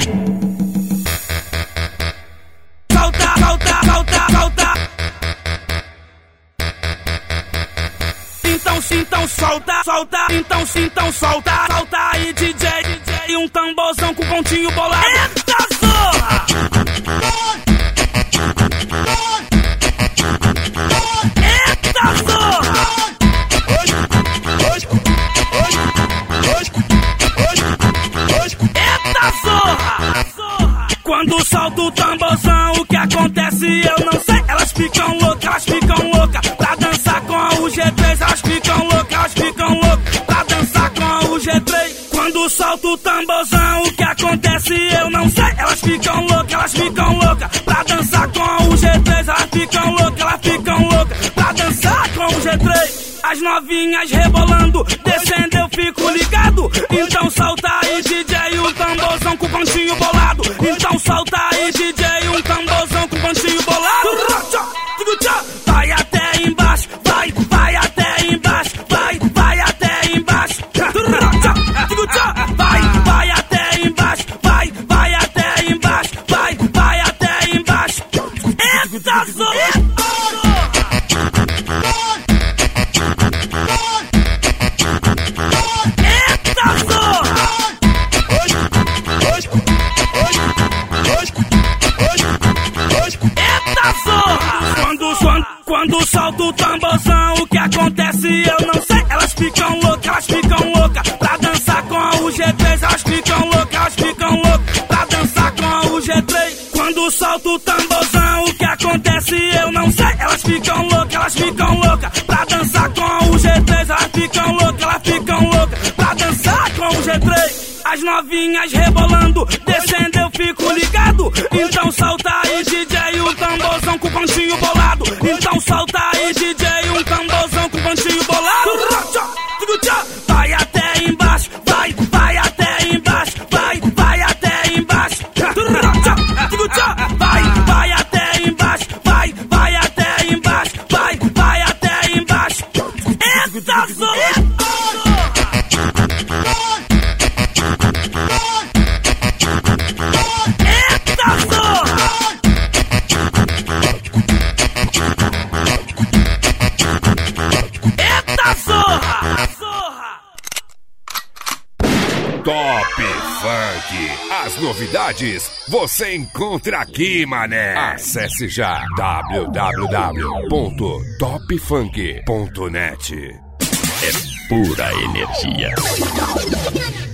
Solta, solta, solta, solta. Então solta, solta. Então solta, solta aí DJ. E um tamborzão com pontinho bolado. Eita zorra! Eita zorra! Eita zorra! Quando solta o tamborzão, o que acontece eu não sei. Elas ficam loucas pra dançar com o G3. Elas ficam loucas pra dançar com o G3. Quando solta o tamborzão, o que acontece eu não sei. Elas ficam loucas pra dançar com o G3. Elas ficam loucas pra dançar com o G3. As novinhas rebolando, descendo eu fico ligado. Então solta aí DJ, um tamborzão com pontinho bolado. Então solta aí DJ, um tamborzão com pontinho bolado. Vai até embaixo, vai até embaixo, vai até embaixo. Vai até embaixo, vai até embaixo, vai até embaixo. Eita zorra! Quando solta o tamborzão, o que acontece eu não sei. Elas ficam loucas pra dançar com o G3. Elas ficam loucas pra dançar com o G3. Quando solta o tamborzão, o que acontece eu não sei. Elas ficam loucas pra dançar com o G3. Elas ficam loucas pra dançar com o G3. As novinhas rebolando, descendo eu fico ligado. Então solta aí DJ, um tamborzão com pontinho bolado. Então solta aí DJ, um tamborzão com pontinho bolado. Vai até embaixo, vai até embaixo, vai até embaixo. Vai até embaixo, vai até embaixo, vai até embaixo. Eita zorra! Top Funk. As novidades você encontra aqui, mané. Acesse já www.topfunk.net. É pura energia.